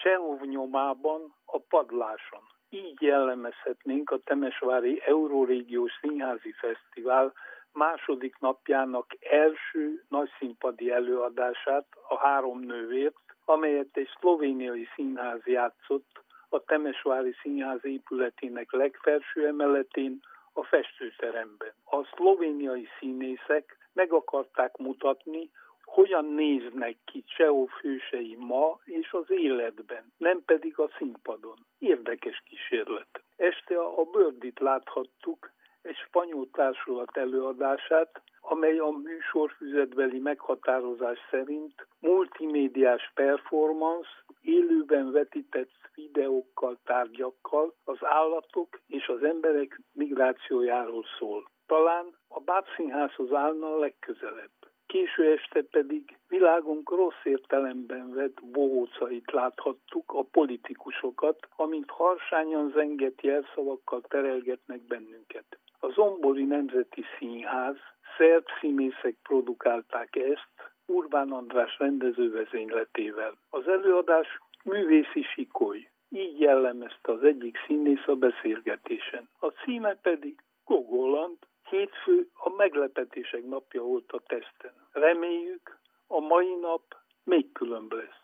Csehov nyomában a padláson. Így jellemezhetnénk a temesvári Eurorégiós Színházi Fesztivál második napjának első nagyszínpadi előadását, a Három nővért, amelyet egy szlovéniai színház játszott a Temesvári Színház épületének legfelső emeletén, a festőteremben. A szlovéniai színészek meg akarták mutatni, hogyan néznek ki Csehov hősei ma és az életben, nem pedig a színpadon. Érdekes kísérlet. Este a Birdit láthattuk, egy spanyol társulat előadását, amely a műsorfüzetbeli meghatározás szerint multimédiás performance, élőben vetített videókkal, tárgyakkal az állatok és az emberek migrációjáról szól. Talán a Bábszínházhoz állna a legközelebb. Késő este pedig világunk rossz értelemben vett bohócait láthattuk, a politikusokat, amint harsányan zengett jelszavakkal terelgetnek bennünket. A Zombori Nemzeti Színház szerb színészek produkálták ezt, Urbán András rendezővezényletével. Az előadás művészi sikoly, így jellemezte az egyik színész a beszélgetésen. A címe pedig Gogolland. Hétfő a meglepetések napja volt a teszten. Reméljük, a mai nap még különb lesz.